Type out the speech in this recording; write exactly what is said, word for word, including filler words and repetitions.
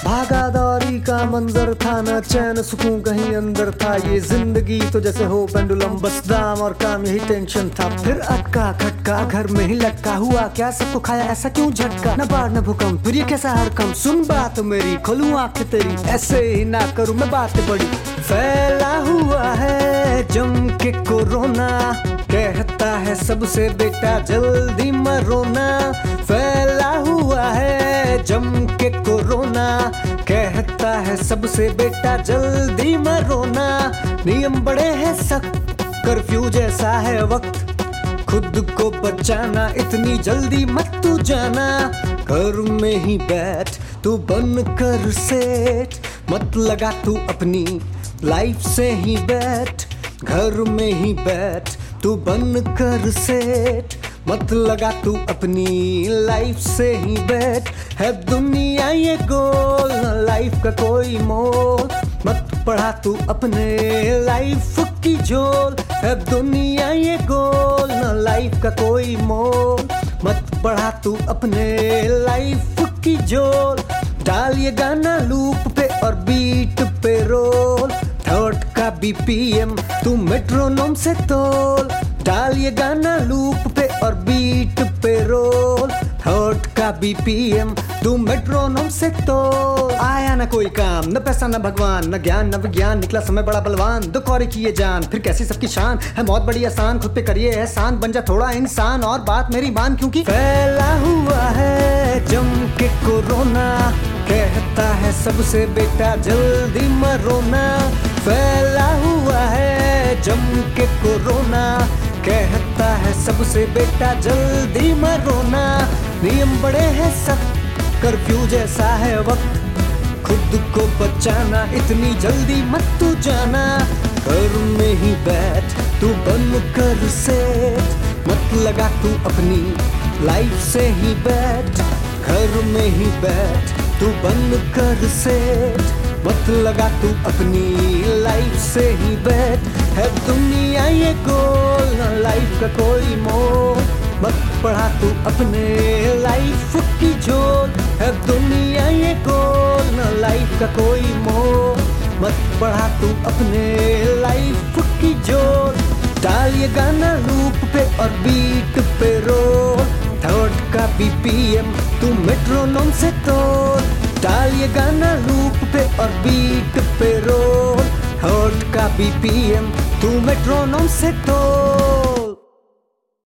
भागादौड़ी का मंजर था, न चैन सुकून कहीं अंदर था। ये जिंदगी तो जैसे हो पेंडुलम, बस दाम और काम यही टेंशन था। फिर अटका खटका घर में ही लटका, हुआ क्या सबको खाया ऐसा क्यों झटका। न बाढ़ न भूकंप फिर ये कैसा हरकम, सुन बात मेरी खोलूं आंखें तेरी, ऐसे ही ना करूं मैं बातें बड़ी। फैला हुआ है जम के कोरोना, कहता है सबसे बेटा जल्दी मरो ना। फैला हुआ है जम के कोरोना, कहता है सबसे बेटा जल्दी मरो ना। नियम बड़े हैं सख्त, कर्फ्यू जैसा है वक्त, खुद को बचाना इतनी जल्दी मत तू जाना। घर में ही बैठ तू बन कर सेठ, मत लगा तू अपनी लाइफ से ही बैठ। घर में ही बैठ तू बन कर सेठ, मत लगा तू अपनी लाइफ से ही बैठ। है दुनिया ये गोल, लाइफ का कोई मोल, मत पढ़ा तू अपने लाइफ की झोल। है दुनिया ये गोल, लाइफ का कोई मोल, मत पढ़ा तू अपने लाइफ की झोल। डाल ये गाना लूप पे और बीट पे रोल, थर्ड का बीपीएम तू मेट्रोनोम से तोल। डाल ये गाना लूप पे और बीट पे रोल, थर्ड का बीपीएम तू मेट्रोनोम से तोल। आया ना कोई काम, न पैसा न भगवान, न ज्ञान न विज्ञान, निकला समय बड़ा बलवान। दुख और किए जान फिर कैसी सबकी शान, है मौत बड़ी आसान, खुद पे करिए एहसान, बन जा थोड़ा इंसान और बात मेरी मान। क्योंकि फैला हुआ है जम के कोरोना, कहता है सबसे बेटा जल्दी मरो ना। फैला हुआ है जम के कोरोना, कहता है सबसे बेटा जल्दी मरो ना। नियम बड़े हैं सख्त, कर्फ्यू जैसा है वक्त, खुद को बचाना इतनी जल्दी मत तू जाना। घर में ही बैठ तू बन कर सेठ, मत लगा तू अपनी लाइफ से ही बैठ। घर में ही बैठ तू बन कर सेठ, मत लगा तू अपनी लाइफ से ही बैठ। है दुनिया ये गोल, लाइफ का कोई मोल, मत पढ़ा तू अपने लाइफ की झोल। है दुनिया ये गोल, लाइफ का कोई मोल, मत पढ़ा तू अपने लाइफ की झोल। डाल ये गाना लूप पे और बीट पे रोल, थर्ड का बीपीएम तू मेट्रोनोम से तोल। डाल ये गाना लूप पे और बीट पे रोल, थर्ड का बीपीएम तू मेट्रोनोम से तोल।